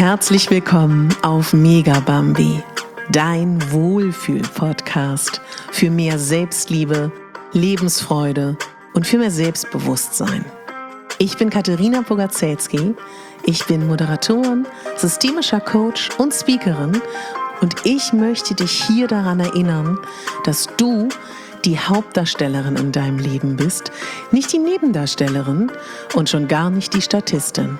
Herzlich willkommen auf Megabambi, dein Wohlfühl-Podcast für mehr Selbstliebe, Lebensfreude und für mehr Selbstbewusstsein. Ich bin Katharina Bogaczewski, ich bin Moderatorin, systemischer Coach und Speakerin und ich möchte dich hier daran erinnern, dass du die Hauptdarstellerin in deinem Leben bist, nicht die Nebendarstellerin und schon gar nicht die Statistin.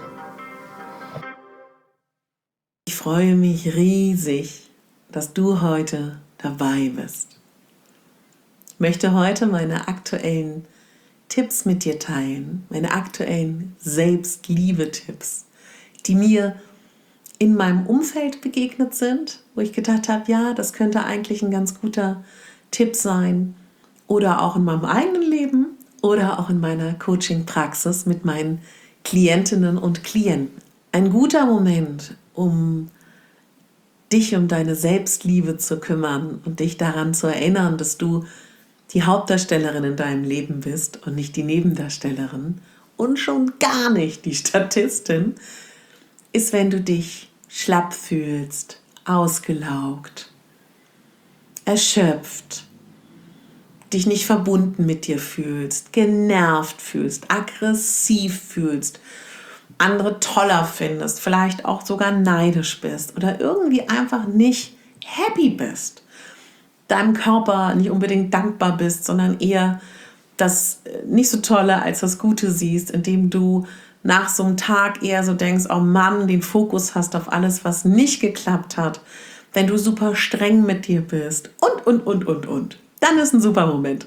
Ich freue mich riesig, dass du heute dabei bist. Ich möchte heute meine aktuellen Tipps mit dir teilen, meine aktuellen Selbstliebe-Tipps, die mir in meinem Umfeld begegnet sind, wo ich gedacht habe, ja, das könnte eigentlich ein ganz guter Tipp sein, oder auch in meinem eigenen Leben oder auch in meiner Coaching-Praxis mit meinen Klientinnen und Klienten. Ein guter Moment, um dich um deine Selbstliebe zu kümmern und dich daran zu erinnern, dass du die Hauptdarstellerin in deinem Leben bist und nicht die Nebendarstellerin und schon gar nicht die Statistin, ist, wenn du dich schlapp fühlst, ausgelaugt, erschöpft, dich nicht verbunden mit dir fühlst, genervt fühlst, aggressiv fühlst, andere toller findest, vielleicht auch sogar neidisch bist oder irgendwie einfach nicht happy bist, deinem Körper nicht unbedingt dankbar bist, sondern eher das nicht so Tolle als das Gute siehst, indem du nach so einem Tag eher so denkst, oh Mann, den Fokus hast auf alles, was nicht geklappt hat, wenn du super streng mit dir bist und. Dann ist ein super Moment,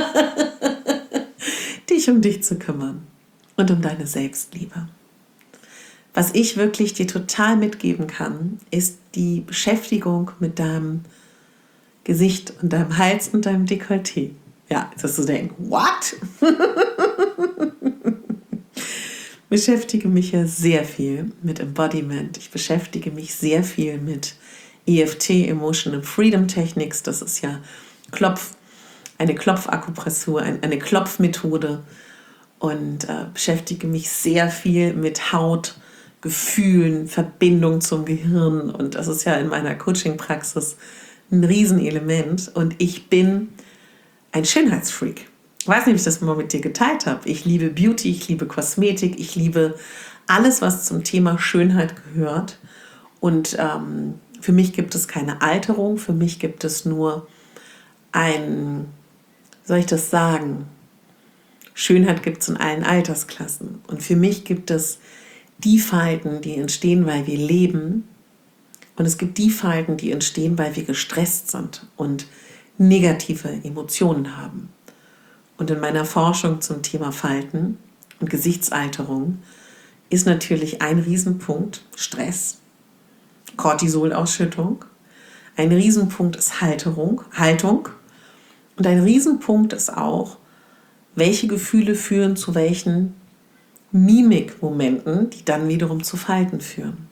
dich um dich zu kümmern und um deine Selbstliebe. Was ich wirklich dir total mitgeben kann, ist die Beschäftigung mit deinem Gesicht und deinem Hals und deinem Dekolleté. Ja, jetzt wirst du denken, what? Ich beschäftige mich ja sehr viel mit Embodiment. Ich beschäftige mich sehr viel mit EFT, Emotional Freedom Techniques. Das ist ja eine Klopfakupressur, eine Klopfmethode, und beschäftige mich sehr viel mit Haut, Gefühlen, Verbindung zum Gehirn, und das ist ja in meiner Coaching-Praxis ein Riesenelement, und ich bin ein Schönheitsfreak. Ich weiß nicht, ob ich das mal mit dir geteilt habe. Ich liebe Beauty, ich liebe Kosmetik, ich liebe alles, was zum Thema Schönheit gehört, und für mich gibt es keine Alterung, für mich gibt es nur Schönheit gibt es in allen Altersklassen. Und für mich gibt es die Falten, die entstehen, weil wir leben. Und es gibt die Falten, die entstehen, weil wir gestresst sind und negative Emotionen haben. Und in meiner Forschung zum Thema Falten und Gesichtsalterung ist natürlich ein Riesenpunkt Stress, Cortisolausschüttung. Ein Riesenpunkt ist Haltung. Und ein Riesenpunkt ist auch, welche Gefühle führen zu welchen Mimikmomenten, die dann wiederum zu Falten führen.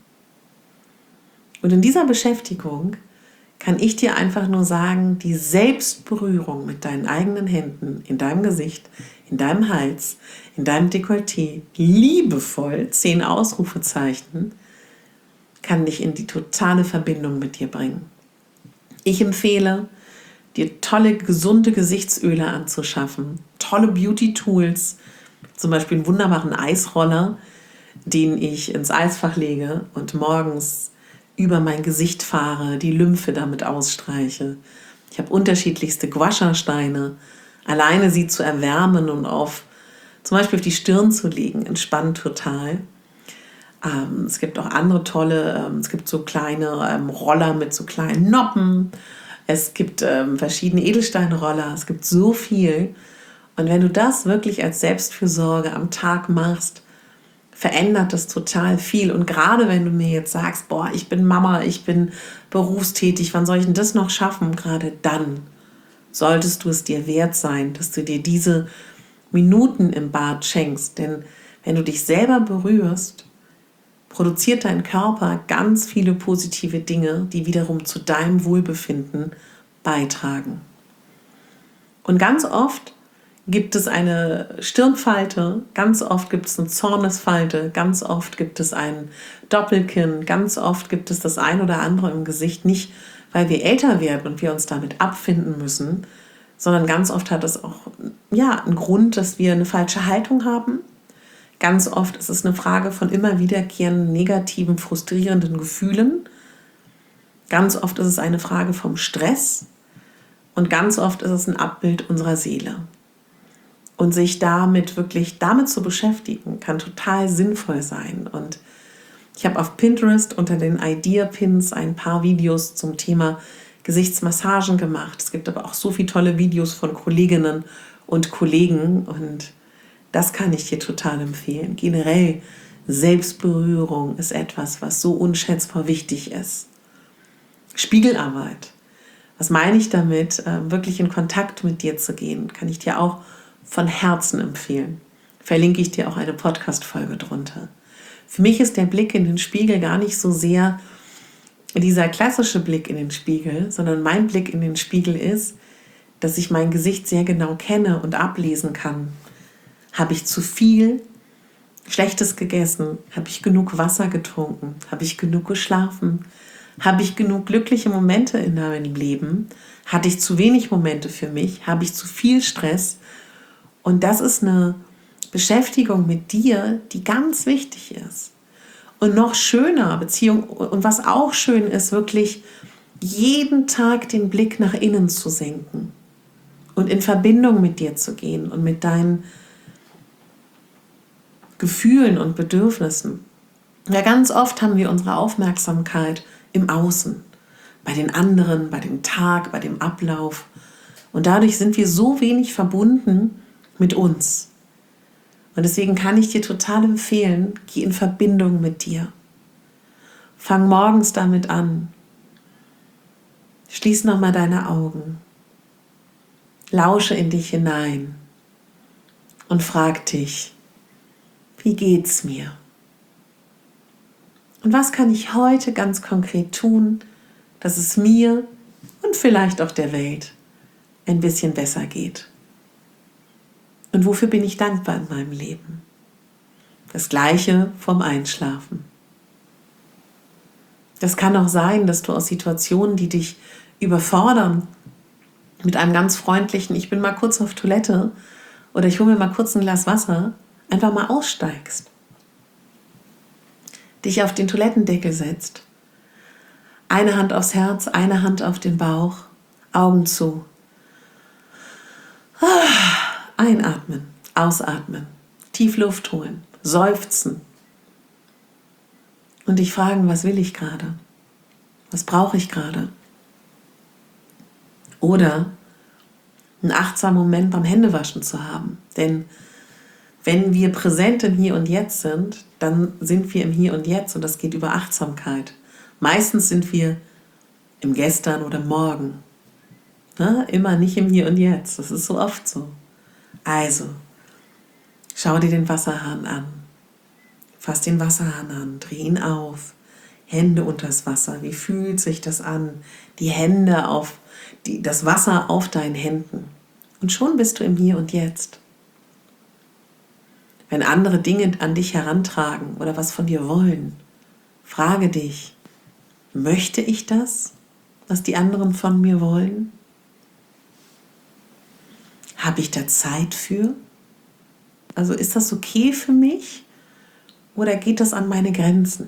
Und in dieser Beschäftigung kann ich dir einfach nur sagen, die Selbstberührung mit deinen eigenen Händen in deinem Gesicht, in deinem Hals, in deinem Dekolleté, liebevoll, 10 Ausrufezeichen, kann dich in die totale Verbindung mit dir bringen. Ich empfehle, dir tolle, gesunde Gesichtsöle anzuschaffen, tolle Beauty-Tools, zum Beispiel einen wunderbaren Eisroller, den ich ins Eisfach lege und morgens über mein Gesicht fahre, die Lymphe damit ausstreiche. Ich habe unterschiedlichste Guasha-Steine. Alleine sie zu erwärmen und zum Beispiel auf die Stirn zu legen, entspannt total. Es gibt auch andere tolle, es gibt so kleine Roller mit so kleinen Noppen. Es gibt verschiedene Edelsteinroller, es gibt so viel. Und wenn du das wirklich als Selbstfürsorge am Tag machst, verändert das total viel. Und gerade wenn du mir jetzt sagst, boah, ich bin Mama, ich bin berufstätig, wann soll ich denn das noch schaffen? Gerade dann solltest du es dir wert sein, dass du dir diese Minuten im Bad schenkst. Denn wenn du dich selber berührst, produziert dein Körper ganz viele positive Dinge, die wiederum zu deinem Wohlbefinden beitragen. Und ganz oft gibt es eine Stirnfalte, ganz oft gibt es eine Zornesfalte, ganz oft gibt es ein Doppelkinn, ganz oft gibt es das ein oder andere im Gesicht, nicht weil wir älter werden und wir uns damit abfinden müssen, sondern ganz oft hat es auch einen Grund, dass wir eine falsche Haltung haben. Ganz oft ist es eine Frage von immer wiederkehrenden negativen, frustrierenden Gefühlen. Ganz oft ist es eine Frage vom Stress und ganz oft ist es ein Abbild unserer Seele. Und sich damit zu beschäftigen, kann total sinnvoll sein. Und ich habe auf Pinterest unter den Idea-Pins ein paar Videos zum Thema Gesichtsmassagen gemacht. Es gibt aber auch so viele tolle Videos von Kolleginnen und Kollegen und das kann ich dir total empfehlen. Generell Selbstberührung ist etwas, was so unschätzbar wichtig ist. Spiegelarbeit. Was meine ich damit? Wirklich in Kontakt mit dir zu gehen, kann ich dir auch von Herzen empfehlen. Verlinke ich dir auch eine Podcast-Folge drunter. Für mich ist der Blick in den Spiegel gar nicht so sehr dieser klassische Blick in den Spiegel, sondern mein Blick in den Spiegel ist, dass ich mein Gesicht sehr genau kenne und ablesen kann. Habe ich zu viel Schlechtes gegessen? Habe ich genug Wasser getrunken? Habe ich genug geschlafen? Habe ich genug glückliche Momente in meinem Leben? Hatte ich zu wenig Momente für mich? Habe ich zu viel Stress? Und das ist eine Beschäftigung mit dir, die ganz wichtig ist. Und noch schöner, und was auch schön ist, wirklich jeden Tag den Blick nach innen zu senken und in Verbindung mit dir zu gehen und mit deinen Gefühlen und Bedürfnissen. Ja, ganz oft haben wir unsere Aufmerksamkeit im Außen, bei den anderen, bei dem Tag, bei dem Ablauf. Und dadurch sind wir so wenig verbunden mit uns. Und deswegen kann ich dir total empfehlen, geh in Verbindung mit dir. Fang morgens damit an. Schließ nochmal deine Augen. Lausche in dich hinein und frag dich, wie geht's mir? Und was kann ich heute ganz konkret tun, dass es mir und vielleicht auch der Welt ein bisschen besser geht? Und wofür bin ich dankbar in meinem Leben? Das Gleiche vom Einschlafen. Das kann auch sein, dass du aus Situationen, die dich überfordern, mit einem ganz freundlichen, ich bin mal kurz auf Toilette oder ich hole mir mal kurz ein Glas Wasser, einfach mal aussteigst. Dich auf den Toilettendeckel setzt. Eine Hand aufs Herz, eine Hand auf den Bauch, Augen zu. Einatmen, ausatmen, tief Luft holen, seufzen und dich fragen, was will ich gerade? Was brauche ich gerade? Oder einen achtsamen Moment beim Händewaschen zu haben. Denn wenn wir präsent im Hier und Jetzt sind, dann sind wir im Hier und Jetzt und das geht über Achtsamkeit. Meistens sind wir im Gestern oder Morgen. Immer nicht im Hier und Jetzt. Das ist so oft so. Also, schau dir den Wasserhahn an. Fass den Wasserhahn an, dreh ihn auf. Hände unters Wasser. Wie fühlt sich das an? Die Hände das Wasser auf deinen Händen. Und schon bist du im Hier und Jetzt. Wenn andere Dinge an dich herantragen oder was von dir wollen, frage dich, möchte ich das, was die anderen von mir wollen? Habe ich da Zeit für? Also ist das okay für mich oder geht das an meine Grenzen?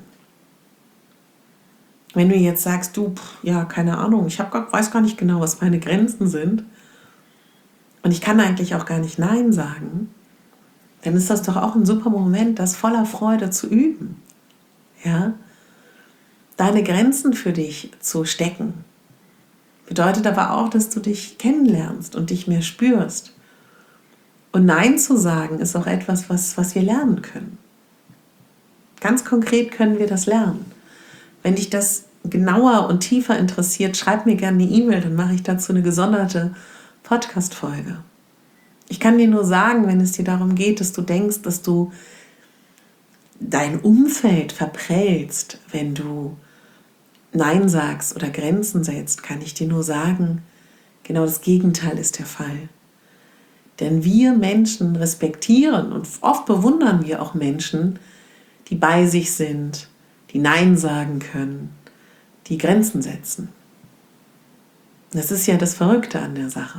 Wenn du jetzt sagst, keine Ahnung, ich weiß gar nicht genau, was meine Grenzen sind und ich kann eigentlich auch gar nicht Nein sagen, dann ist das doch auch ein super Moment, das voller Freude zu üben. Ja? Deine Grenzen für dich zu stecken. Bedeutet aber auch, dass du dich kennenlernst und dich mehr spürst. Und Nein zu sagen ist auch etwas, was wir lernen können. Ganz konkret können wir das lernen. Wenn dich das genauer und tiefer interessiert, schreib mir gerne eine E-Mail, dann mache ich dazu eine gesonderte Podcast-Folge. Ich kann dir nur sagen, wenn es dir darum geht, dass du denkst, dass du dein Umfeld verprellst, wenn du Nein sagst oder Grenzen setzt, kann ich dir nur sagen, genau das Gegenteil ist der Fall. Denn wir Menschen respektieren und oft bewundern wir auch Menschen, die bei sich sind, die Nein sagen können, die Grenzen setzen. Das ist ja das Verrückte an der Sache.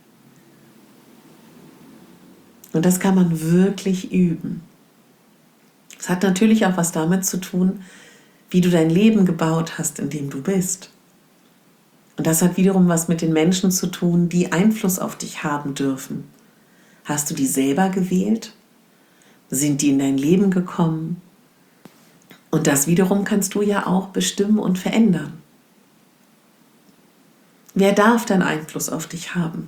Und das kann man wirklich üben. Es hat natürlich auch was damit zu tun, wie du dein Leben gebaut hast, in dem du bist. Und das hat wiederum was mit den Menschen zu tun, die Einfluss auf dich haben dürfen. Hast du die selber gewählt? Sind die in dein Leben gekommen? Und das wiederum kannst du ja auch bestimmen und verändern. Wer darf dann Einfluss auf dich haben?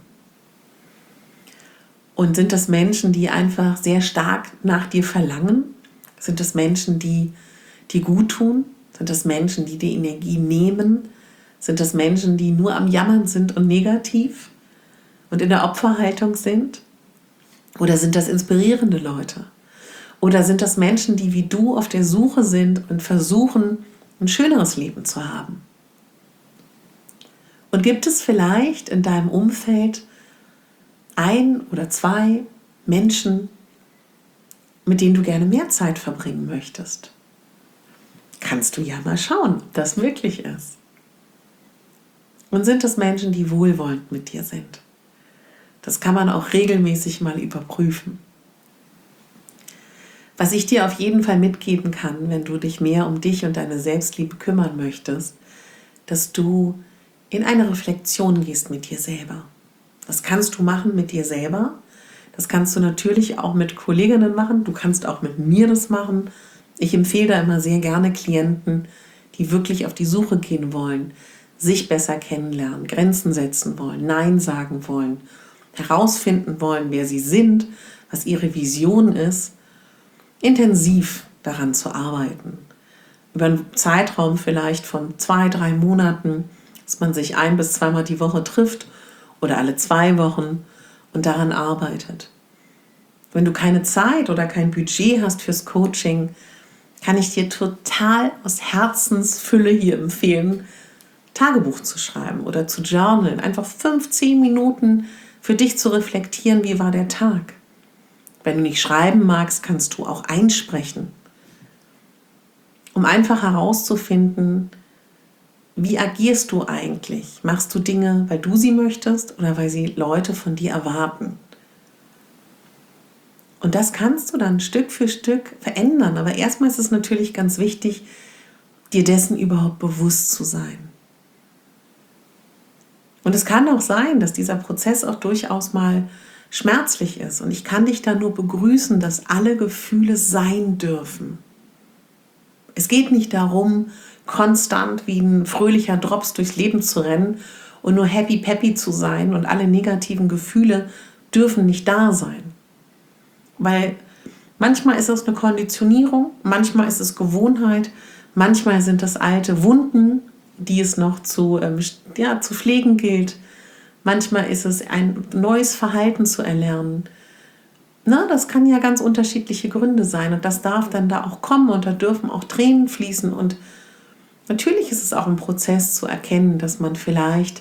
Und sind das Menschen, die einfach sehr stark nach dir verlangen? Sind das Menschen, die dir gut tun? Sind das Menschen, die dir Energie nehmen? Sind das Menschen, die nur am Jammern sind und negativ und in der Opferhaltung sind? Oder sind das inspirierende Leute? Oder sind das Menschen, die wie du auf der Suche sind und versuchen, ein schöneres Leben zu haben? Und gibt es vielleicht in deinem Umfeld ein oder zwei Menschen, mit denen du gerne mehr Zeit verbringen möchtest? Kannst du ja mal schauen, ob das möglich ist. Und sind das Menschen, die wohlwollend mit dir sind? Das kann man auch regelmäßig mal überprüfen. Was ich dir auf jeden Fall mitgeben kann, wenn du dich mehr um dich und deine Selbstliebe kümmern möchtest, dass du in eine Reflexion gehst mit dir selber. Das kannst du machen mit dir selber. Das kannst du natürlich auch mit Kolleginnen machen. Du kannst auch mit mir das machen. Ich empfehle da immer sehr gerne Klienten, die wirklich auf die Suche gehen wollen, sich besser kennenlernen, Grenzen setzen wollen, Nein sagen wollen, herausfinden wollen, wer sie sind, was ihre Vision ist, intensiv daran zu arbeiten. Über einen Zeitraum vielleicht von 2-3 Monaten, dass man sich 1- bis 2-mal die Woche trifft oder alle 2 Wochen und daran arbeitet. Wenn du keine Zeit oder kein Budget hast fürs Coaching, kann ich dir total aus Herzensfülle hier empfehlen, Tagebuch zu schreiben oder zu journalen. Einfach 15 Minuten für dich zu reflektieren, wie war der Tag. Wenn du nicht schreiben magst, kannst du auch einsprechen, um einfach herauszufinden, wie agierst du eigentlich? Machst du Dinge, weil du sie möchtest oder weil sie Leute von dir erwarten? Und das kannst du dann Stück für Stück verändern. Aber erstmal ist es natürlich ganz wichtig, dir dessen überhaupt bewusst zu sein. Und es kann auch sein, dass dieser Prozess auch durchaus mal schmerzlich ist. Und ich kann dich da nur begrüßen, dass alle Gefühle sein dürfen. Es geht nicht darum, konstant wie ein fröhlicher Drops durchs Leben zu rennen und nur happy peppy zu sein und alle negativen Gefühle dürfen nicht da sein. Weil manchmal ist es eine Konditionierung, manchmal ist es Gewohnheit, manchmal sind das alte Wunden, die es noch zu pflegen gilt. Manchmal ist es ein neues Verhalten zu erlernen. Das kann ja ganz unterschiedliche Gründe sein und das darf dann da auch kommen und da dürfen auch Tränen fließen und natürlich ist es auch ein Prozess zu erkennen, dass man vielleicht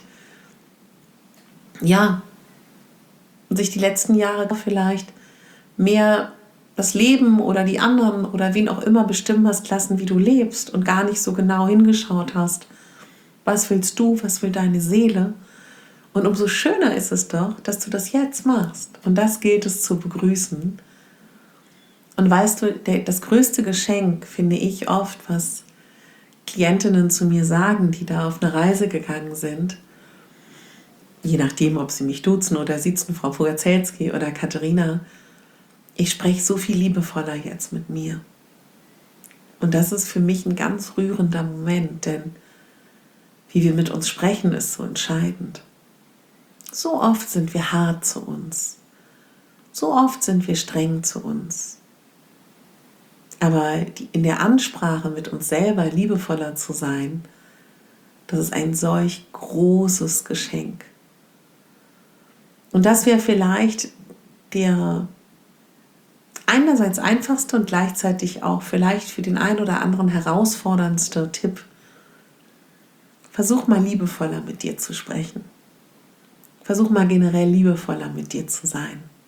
sich die letzten Jahre vielleicht mehr das Leben oder die anderen oder wen auch immer bestimmen hast lassen, wie du lebst und gar nicht so genau hingeschaut hast. Was willst du, was will deine Seele? Und umso schöner ist es doch, dass du das jetzt machst. Und das gilt es zu begrüßen. Und weißt du, das größte Geschenk finde ich oft, was Klientinnen zu mir sagen, die da auf eine Reise gegangen sind, je nachdem, ob sie mich duzen oder sitzen, Frau Fogazelski oder Katharina, ich spreche so viel liebevoller jetzt mit mir. Und das ist für mich ein ganz rührender Moment, denn wie wir mit uns sprechen, ist so entscheidend. So oft sind wir hart zu uns. So oft sind wir streng zu uns. Aber in der Ansprache mit uns selber liebevoller zu sein, das ist ein solch großes Geschenk. Und das wäre vielleicht der einerseits einfachste und gleichzeitig auch vielleicht für den einen oder anderen herausforderndste Tipp. Versuch mal liebevoller mit dir zu sprechen. Versuch mal generell liebevoller mit dir zu sein.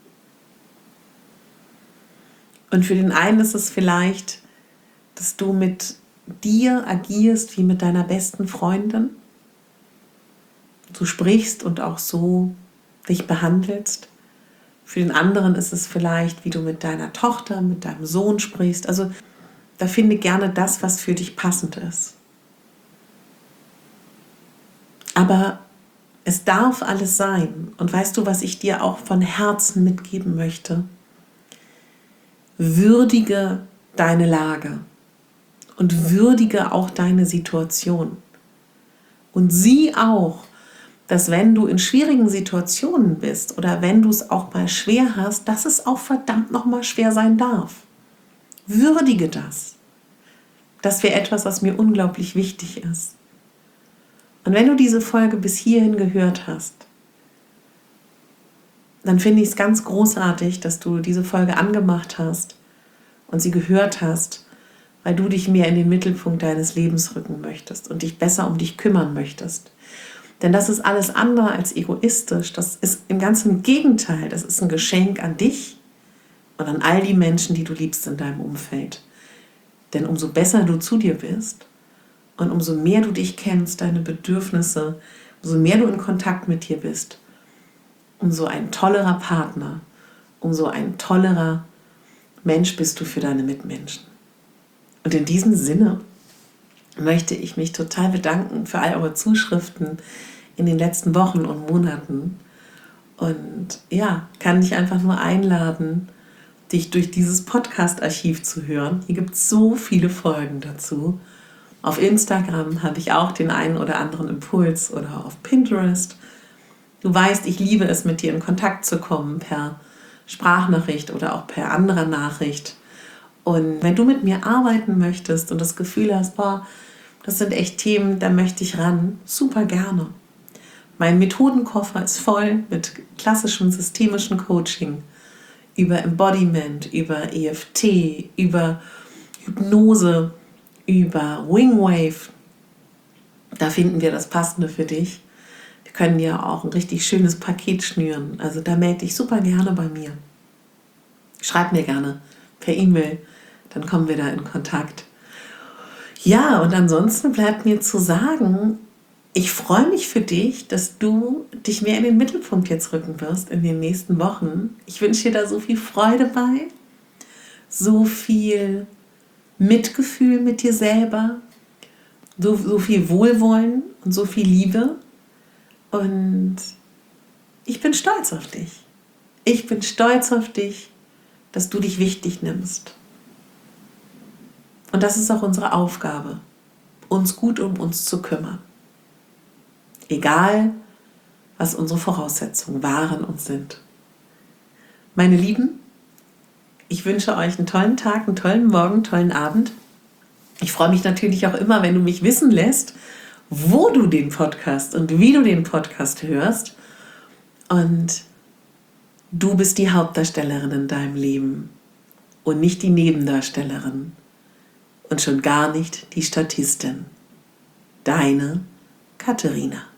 Und für den einen ist es vielleicht, dass du mit dir agierst wie mit deiner besten Freundin. Du sprichst und auch so dich behandelst. Für den anderen ist es vielleicht, wie du mit deiner Tochter, mit deinem Sohn sprichst. Also da finde gerne das, was für dich passend ist. Aber es darf alles sein. Und weißt du, was ich dir auch von Herzen mitgeben möchte? Würdige deine Lage und würdige auch deine Situation. Und sieh auch, dass wenn du in schwierigen Situationen bist oder wenn du es auch mal schwer hast, dass es auch verdammt nochmal schwer sein darf. Würdige das. Das wäre etwas, was mir unglaublich wichtig ist. Und wenn du diese Folge bis hierhin gehört hast, dann finde ich es ganz großartig, dass du diese Folge angemacht hast und sie gehört hast, weil du dich mehr in den Mittelpunkt deines Lebens rücken möchtest und dich besser um dich kümmern möchtest. Denn das ist alles andere als egoistisch. Das ist im ganzen Gegenteil. Das ist ein Geschenk an dich und an all die Menschen, die du liebst in deinem Umfeld. Denn umso besser du zu dir bist und umso mehr du dich kennst, deine Bedürfnisse, umso mehr du in Kontakt mit dir bist, umso ein tollerer Partner, umso ein tollerer Mensch bist du für deine Mitmenschen. Und in diesem Sinne möchte ich mich total bedanken für all eure Zuschriften in den letzten Wochen und Monaten. Und ja, kann dich einfach nur einladen, dich durch dieses Podcast-Archiv zu hören. Hier gibt es so viele Folgen dazu. Auf Instagram habe ich auch den einen oder anderen Impuls oder auf Pinterest. Du weißt, ich liebe es, mit dir in Kontakt zu kommen per Sprachnachricht oder auch per anderer Nachricht. Und wenn du mit mir arbeiten möchtest und das Gefühl hast, boah, das sind echt Themen, da möchte ich ran, super gerne. Mein Methodenkoffer ist voll mit klassischem systemischen Coaching über Embodiment, über EFT, über Hypnose, über Wingwave. Da finden wir das Passende für dich. Wir können dir auch ein richtig schönes Paket schnüren. Also da melde dich super gerne bei mir. Schreib mir gerne per E-Mail, dann kommen wir da in Kontakt. Ja, und ansonsten bleibt mir zu sagen, ich freue mich für dich, dass du dich mehr in den Mittelpunkt jetzt rücken wirst in den nächsten Wochen. Ich wünsche dir da so viel Freude bei, so viel Mitgefühl mit dir selber, so viel Wohlwollen und so viel Liebe. Und ich bin stolz auf dich. Ich bin stolz auf dich, dass du dich wichtig nimmst. Und das ist auch unsere Aufgabe, uns gut um uns zu kümmern. Egal, was unsere Voraussetzungen waren und sind. Meine Lieben, ich wünsche euch einen tollen Tag, einen tollen Morgen, einen tollen Abend. Ich freue mich natürlich auch immer, wenn du mich wissen lässt, wo du den Podcast und wie du den Podcast hörst. Und du bist die Hauptdarstellerin in deinem Leben und nicht die Nebendarstellerin. Und schon gar nicht die Statistin. Deine Katharina.